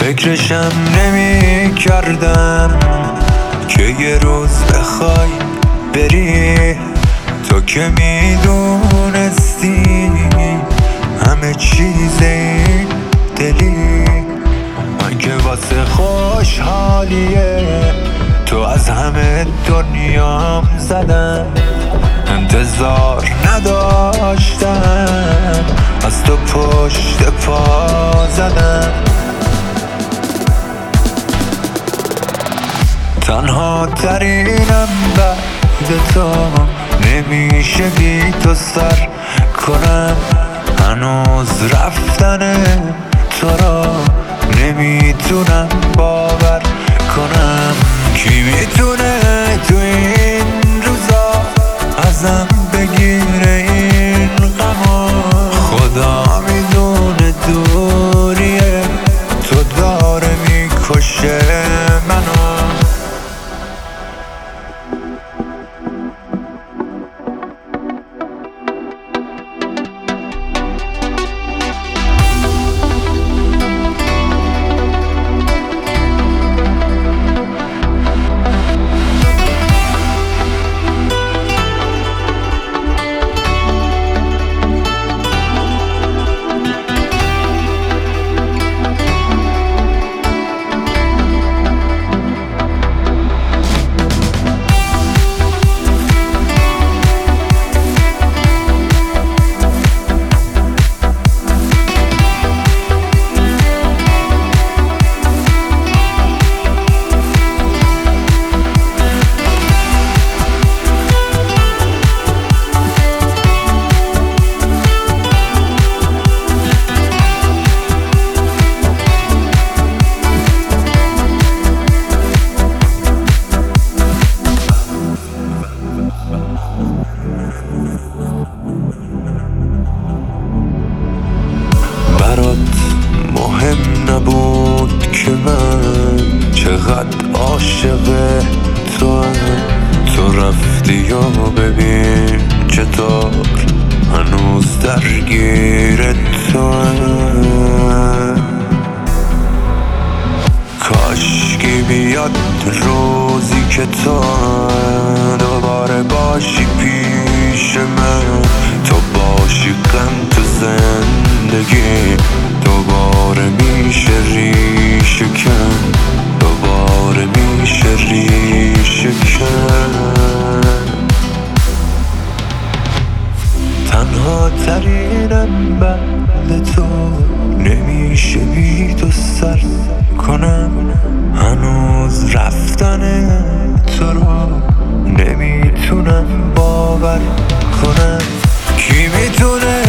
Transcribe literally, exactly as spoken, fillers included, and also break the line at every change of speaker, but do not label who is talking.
فکرشم نمی کردم که یه روز بخوای بری. تو که میدونستی همه چیز این دلی، من که واسه خوشحالیه تو از همه دنیام زدم. انتظار نداشتم از تو پشت پا زدم. تنها ترینم بعد تو، نمیشه بی تو سر کنم. هنوز رفتن تو را نمیتونم باور کنم. کی میتونه تو این روزا ازم بگیره این غما؟ خدا میدونه دوریه تو داره میکشه منو. مهم نبود که من چقدر عاشق تو هم. تو رفتی و ببین چطور هنوز درگیر تو هم. کاشکی بیاد روزی که تو دوباره باشی پیش من. تو باشی غم تو زندگی دوباره میشه ریشه کن، دوباره میشه ریشه کن. تنها ترینم بعد تو، نمیشه بی تو سر کنم. هنوز رفتن تو رو نمیتونم باور کنم. کی میتونه